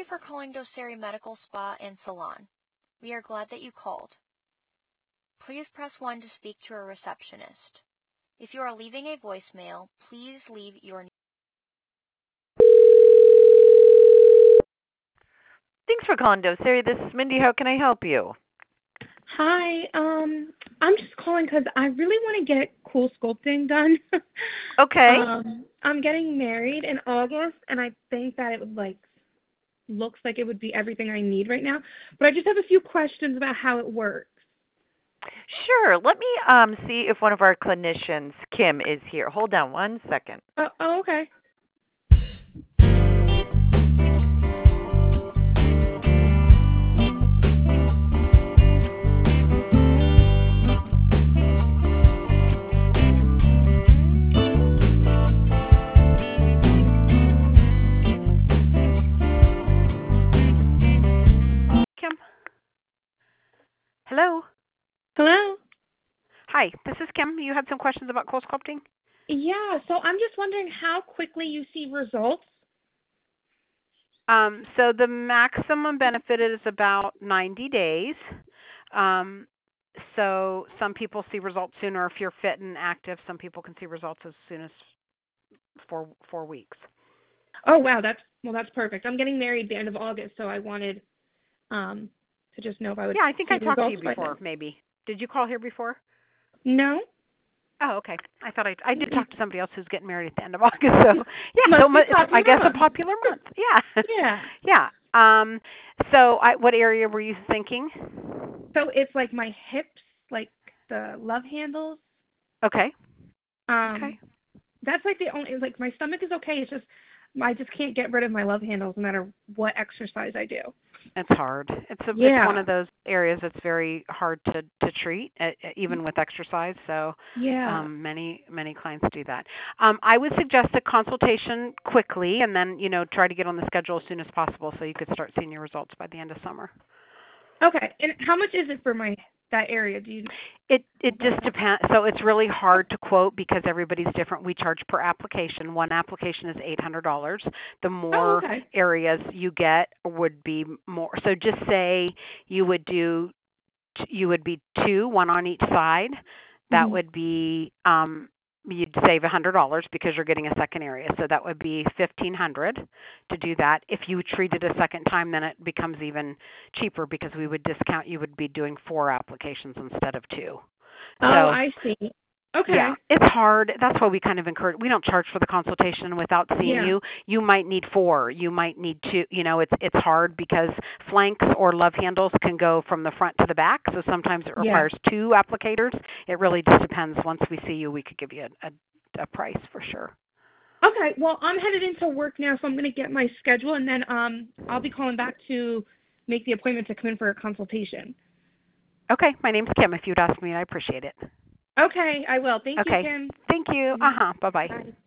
for calling Doceri Medical Spa and Salon. We are glad that you called. Please press 1 to speak to a receptionist. If you are leaving a voicemail, please leave your name. Thanks for calling Doceri. This is Mindy. How can I help you? Hi, I'm just calling because I really want to get cool sculpting done. Okay. I'm getting married in August, and I think that it would looks like it would be everything I need right now. But I just have a few questions about how it works. Sure. Let me see if one of our clinicians, Kim, is here. Hold on one second. Oh, okay. Kim? Hello? Hello? Hi, this is Kim. You had some questions about cold sculpting? Yeah, so I'm just wondering how quickly you see results. So the maximum benefit is about 90 days. So some people see results sooner if you're fit and active. Some people can see results as soon as four weeks. Oh, wow, that's perfect. I'm getting married the end of August, so I wanted to just know if I would. Yeah, I think I see talked to you results by before, then. maybe. Did you call here before? No? Oh, okay. I thought I did talk to somebody else who's getting married at the end of August. So yeah, Must be it's, I popular guess a month. popular month. Yeah. Yeah. Yeah. So what area were you thinking? So it's like my hips, like the love handles. Okay. Um, Okay. that's like the only, like my stomach is okay. It's just I just can't get rid of my love handles no matter what exercise I do. It's hard. It's Yeah. one of those areas that's very hard to treat, even with exercise. So Yeah. many clients do that. I would suggest a consultation quickly, and then try to get on the schedule as soon as possible so you could start seeing your results by the end of summer. Okay. And how much is it for that area? Do you? It just depends. So it's really hard to quote because everybody's different. We charge per application. One application is $800. The more areas you get would be more. So just say you would be two, one on each side. That would be you'd save $100 because you're getting a second area. So that would be $1,500 to do that. If you treat it a second time, then it becomes even cheaper because we would discount. You would be doing 4 applications instead of 2. Oh, So, I see. Okay. Yeah, it's hard. That's why we kind of encourage. We don't charge for the consultation without seeing you. You might need 4. You might need 2. It's hard because flanks or love handles can go from the front to the back. So sometimes it requires 2 applicators. It really just depends. Once we see you, we could give you a price for sure. Okay. Well, I'm headed into work now, so I'm going to get my schedule, and then I'll be calling back to make the appointment to come in for a consultation. Okay. My name's Kim. If you'd ask me, I appreciate it. Okay, I will. Thank you, Kim. Thank you. Bye-bye. Bye.